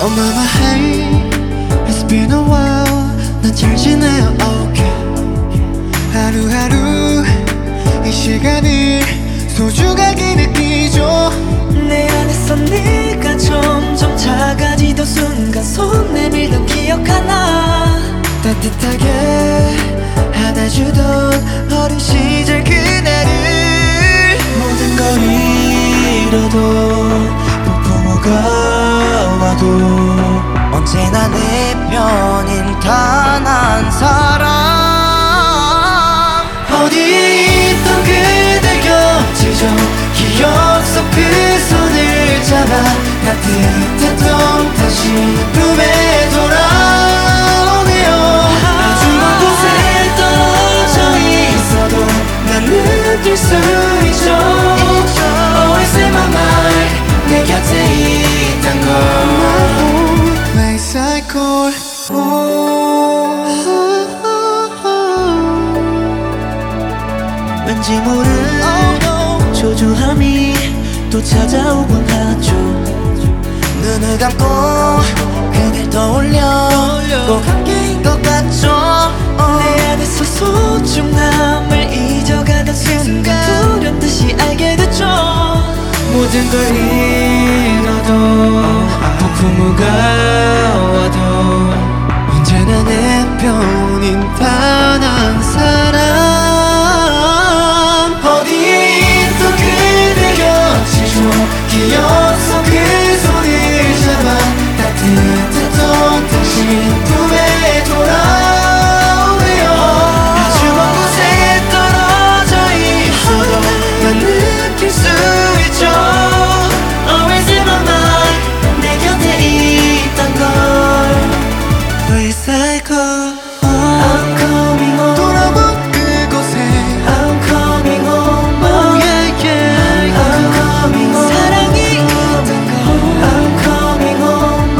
Oh mama hey, it's been a while. 난 잘 지내요 okay. 하루하루 이 시간을 소중하게 느끼죠. 내 안에서 네가 점점 작아지던 순간 손 내밀던 기억 하나 따뜻하게 안아주던 어린 시절 그날을 모든 걸 잃어도 폭풍 오가 와도 언제나 내 편인 단 한 사람 어디에 있던 그대 곁을 기억 속 그 손을 잡아 따뜻했던 다시 품에 돌아오네요. 아주 먼 곳에 떨어져 있어도 난 느낄 수 있죠. Always in my mind 내 곁에 있단 걸. My cycle 왠지 모를 초조함이 또 찾아오곤 하죠. 눈을 감고 그댈 떠올려 꼭 함께인 것 같죠. 내 안에서 소중함을 잊어가던 순간 불현듯이 알게 됐죠. 모든 걸 잃어도 폭풍우가 와도 언제나 내 편인 단 한 사람. 어디에 있던 그대 곁을 기억 속 그 손을 잡아 따뜻했던 당신 품에 돌아오네요. 아주 먼 곳에 떨어져 있어도 난 느낄 수 있죠. Always in my mind 내 곁에 있던 걸. Recycle I'm coming home. 돌아온 그곳에 I'm coming home. Oh yeah yeah I'm coming home. 사랑이 있던 걸. I'm coming home.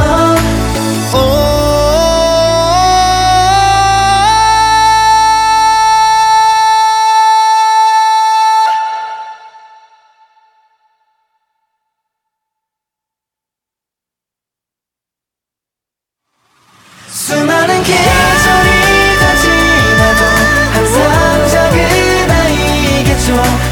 수많은 계절이 다 지나도 항상 작은 아이겠죠.